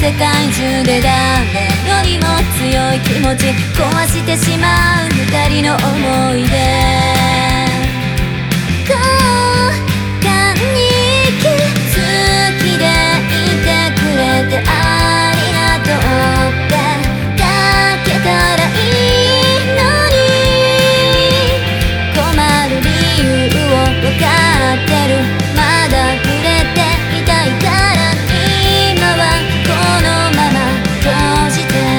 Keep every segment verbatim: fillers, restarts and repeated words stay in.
世界中で誰よりも強い気持ち壊してしまう二人の思い出。交換日記好きでいてくれてありがとうって書けたらいいのに、困る理由を分かってる、まだ触れていたいから今はこのまま閉じて。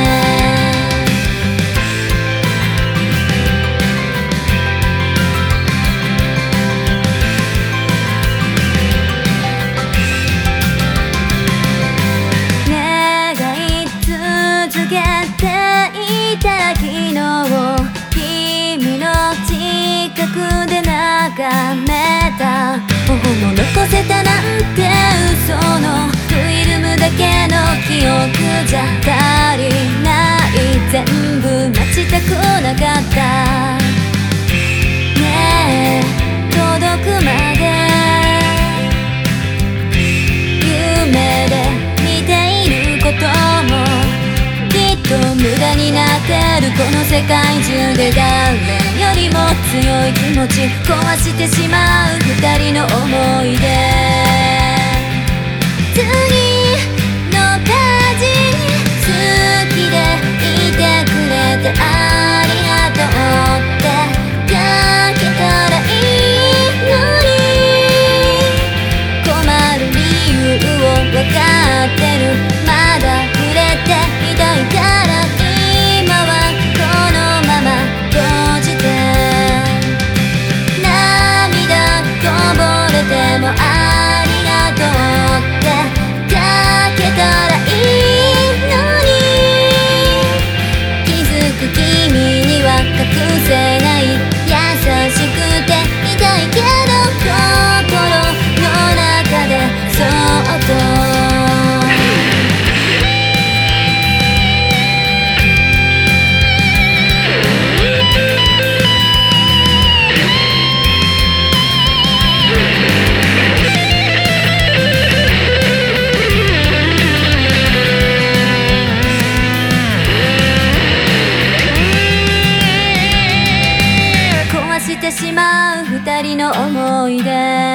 願い続けていた昨日を君の近くで眺めた。頬も残せたなんて嘘のフィルムだけの記憶じゃ足りない、全部待ちたくなかった。ねえ届くまで夢で見ていることもきっと無駄になってる。この世界中で誰よりも強い気持ち壊してしまう二人の思い出。次のページに好きでいてくれてありがとうって書けたらいいのに、困る理由を分かってる、まだ触れていたいから今はこのまま閉じて。涙こぼれてもありがとうって書けたらいいのに、気づく君には隠せない、優しくていたいけど心の中でそっと。してしまう二人の思い出。